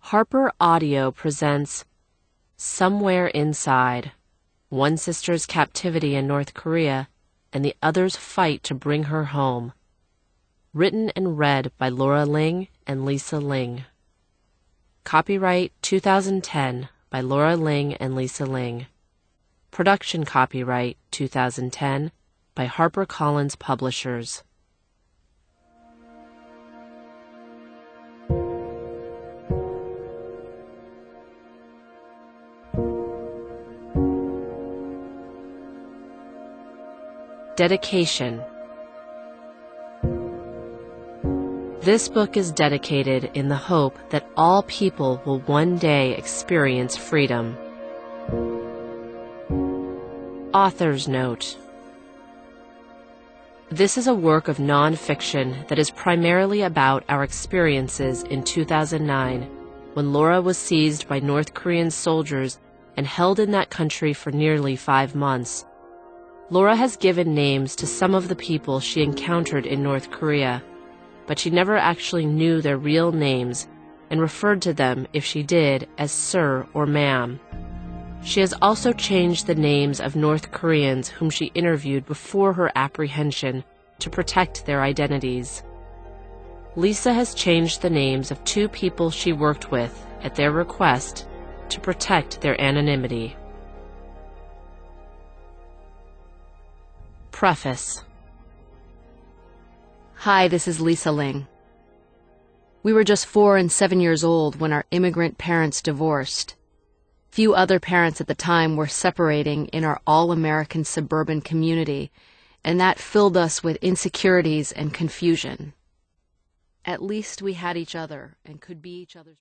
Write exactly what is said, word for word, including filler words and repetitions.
Harper Audio presents Somewhere Inside, one sister's captivity in North Korea and the other's fight to bring her home. Written and read by Laura Ling and Lisa Ling. Copyright two thousand ten by Laura Ling and Lisa Ling. Production copyright two thousand ten by HarperCollins Publishers. Dedication. This book is dedicated in the hope that all people will one day experience freedom. Author's note. This is a work of non-fiction that is primarily about our experiences in two thousand nine, when Laura was seized by North Korean soldiers and held in that country for nearly five months. Laura has given names to some of the people she encountered in North Korea, but she never actually knew their real names and referred to them, if she did, as sir or ma'am. She has also changed the names of North Koreans whom she interviewed before her apprehension to protect their identities. Lisa has changed the names of two people she worked with at their request to protect their anonymity. Preface. Hi, this is Lisa Ling. We were just four and seven years old when our immigrant parents divorced. Few other parents at the time were separating in our all-American suburban community, and that filled us with insecurities and confusion. At least we had each other and could be each other's